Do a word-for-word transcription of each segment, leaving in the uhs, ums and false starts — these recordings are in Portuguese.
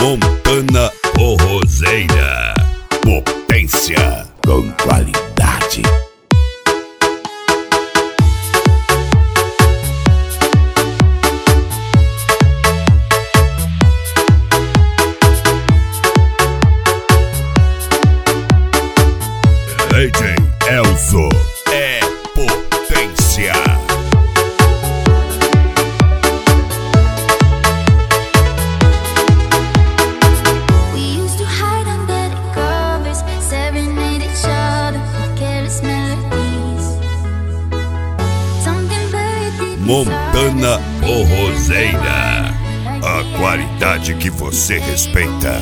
Montana Forrozeira. Potência com qualidade. D J Elzo é potência. Montana Forrozeira, a qualidade que você respeita.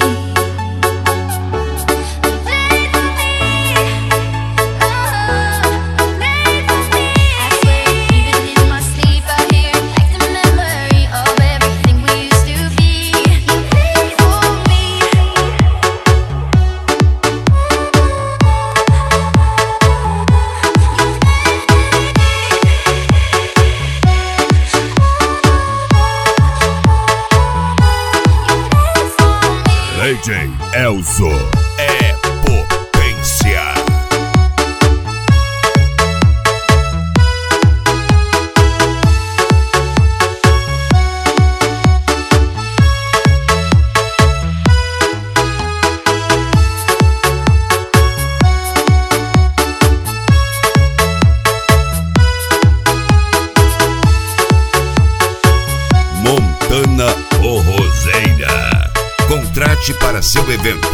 D J Elzo é potência. Montana Forrozeira. Contrate para seu evento.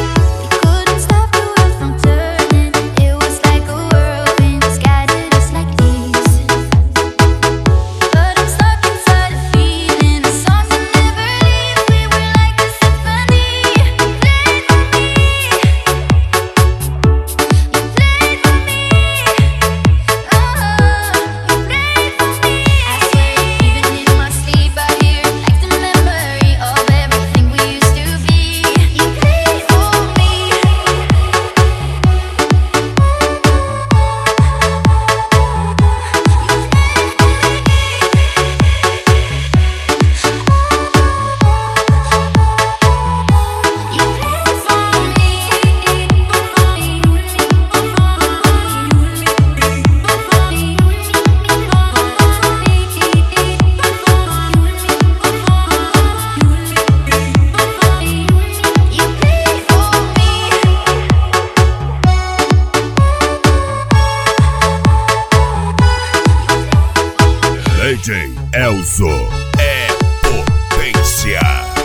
D J Elzo é potência.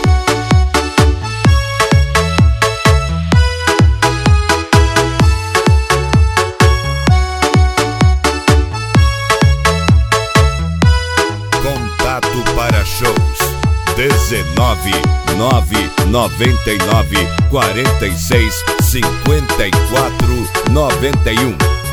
Contato para shows dezenove, nove noventa e nove, quarenta e seis, cinquenta e quatro, noventa e um.